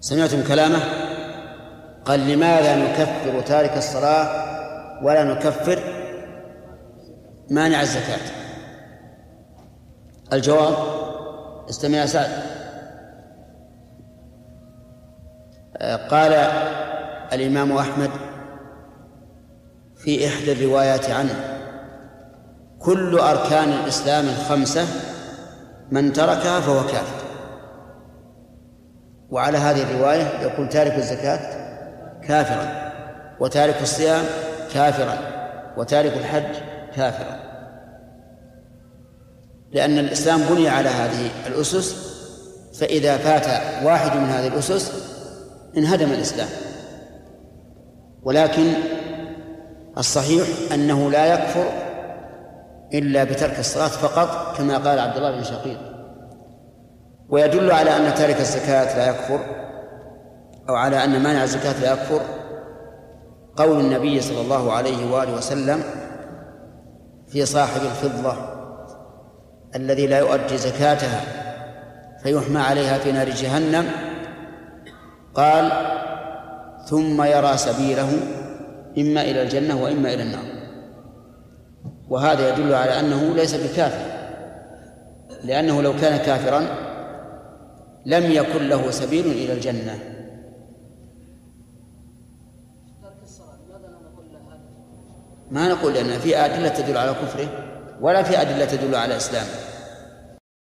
سمعتم كلامه؟ قال لماذا نكفر تارك الصلاة ولا نكفر مانع الزكاة؟ الجواب، استمع يا سعد. قال الإمام أحمد في إحدى الروايات عنه: كل أركان الإسلام الخمسة من تركها فهو كافر. وعلى هذه الرواية يكون تارك الزكاة كافرا، وتارك الصيام كافرا، وتارك الحج كافرا، لأن الإسلام بني على هذه الأسس، فإذا فات واحد من هذه الأسس انهدم الإسلام. ولكن الصحيح أنه لا يكفر إلا بترك الصلاة فقط، كما قال عبد الله بن شقيق. ويدل على أن تارك الزكاة لا يكفر، أو على أن مانع الزكاة لا يكفر، قول النبي صلى الله عليه وآله وسلم في صاحب الفضة الذي لا يؤدي زكاتها فيحمى عليها في نار جهنم، قال: ثم يرى سبيله إما إلى الجنة وإما إلى النار. وهذا يدل على أنه ليس بكافر، لأنه لو كان كافرا لم يكن له سبيل إلى الجنة. ما نقول لأن في أدلة تدل على كفره ولا في أدلة تدل على إسلامه.